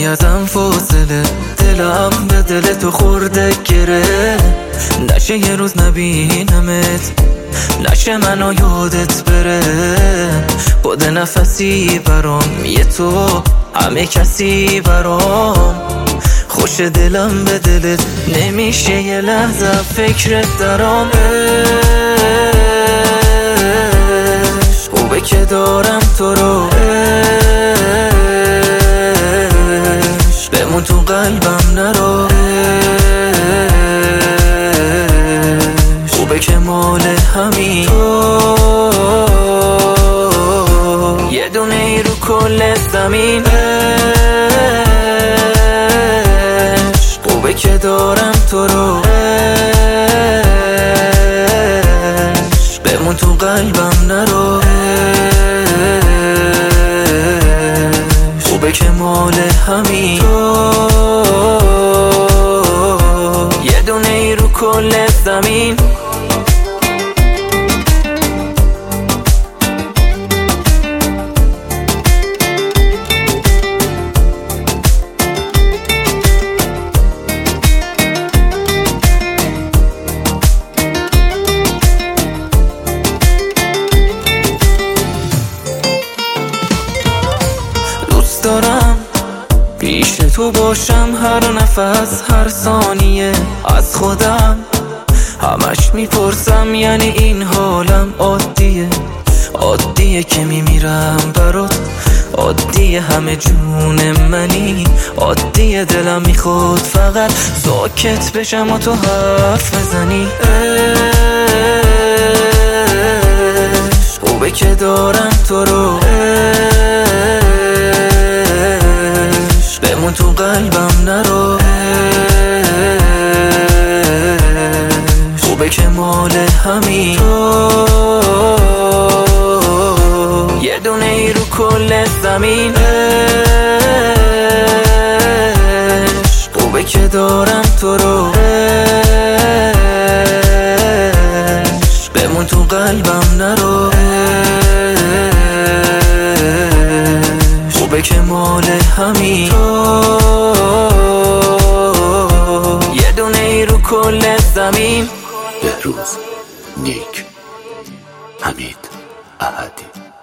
ازم فاصله، دلم به دل تو خورده گره. نشه یه روز نبینمت، نشه منو یادت بره. خود نفسی برام یه تو، همه کسی برام. خوش دلم به دلت، نمیشه یه لحظه فکرت درام. خوبه که دارم تو رو، بمون تو قلبم نرو. خوبه که مال همین تو، یه دونه ای رو کل زمین. خوبه که دارم تو رو، بمون تو قلبم نرو. خوبه که مال همین تو، یه دونه ای رو کل زمین. دارم پیش تو باشم هر نفس هر ثانیه. از خودم همش میپرسم، یعنی این حالم عادیه؟ عادیه که میمیرم برات، عادیه همه جون منی، عادیه دلم میخواد فقط ساکت بشم و تو حرف بزنی. خوبه که دارم تو رو، بمون تو قلبم نرو. خوبه که مال همین تو، یه دونه ای رو کل زمین. خوبه که دارم تو رو، بمون تو قلبم نرو. خوبه که مال همین تو، یه دونه ای رو کل زمین. بهروز نیک، حمید احدی.